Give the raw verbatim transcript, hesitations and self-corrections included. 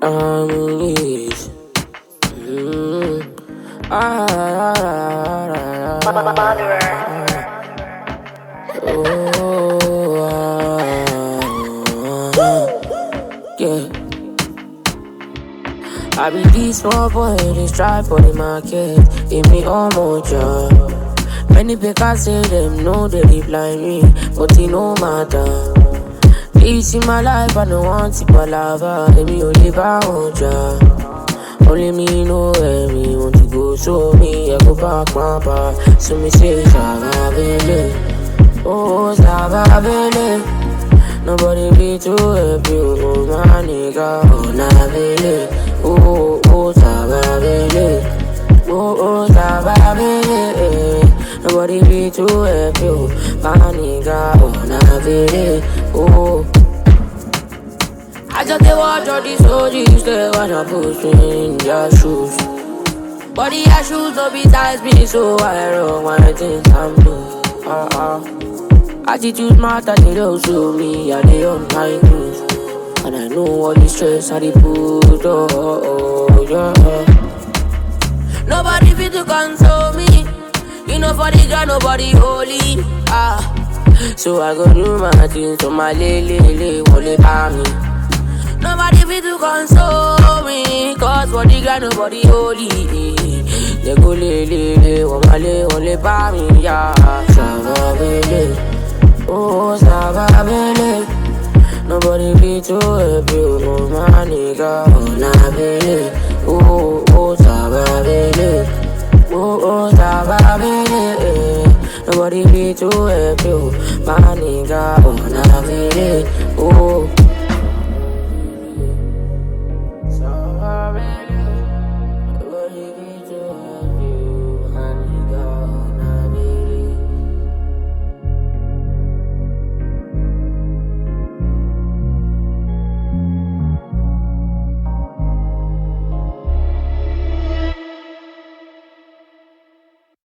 I'm English. Mm. Ah, ah, ah, ah, ah, ah. Oh, ah, ah. Yeah. I be this small boy, they strive for the market. Give me all more job. Many people say them know they dey blind me, but it no matter. This in my life, I don't want to palava. Let me only buy one job. Only me know where me want to go, so me I go back my bar. So me say Savabele, oh Savabele. Nobody be too happy, oh my nigga, oh Navele, oh oh Savabele, oh oh Savabele. Nobody be too happy, oh my nigga, oh Navele, oh. I just dey watch all these O Gs, they wanna push me in their shoes. But their shoes don't be size me, so I don't want things I'm blue. Uh uh. Attitude matter, they don't show me, I they on my news. And I know all the stress I they put, oh, oh, oh, yeah. Nobody fit to console me. You know for the ground, nobody holy. Ah. So I go do my things, so my lele, lele, wole pa me. Nobody fit to console me, cause for the ground nobody holy. They go le le le, wamale wole pa me, yeah. Savabele, oh Savabele. Nobody fit to help you, oh my nigga, oh Navele, oh oh Savabele, oh oh Savabele. Nobody fit to help you, my nigga, oh Navele, oh.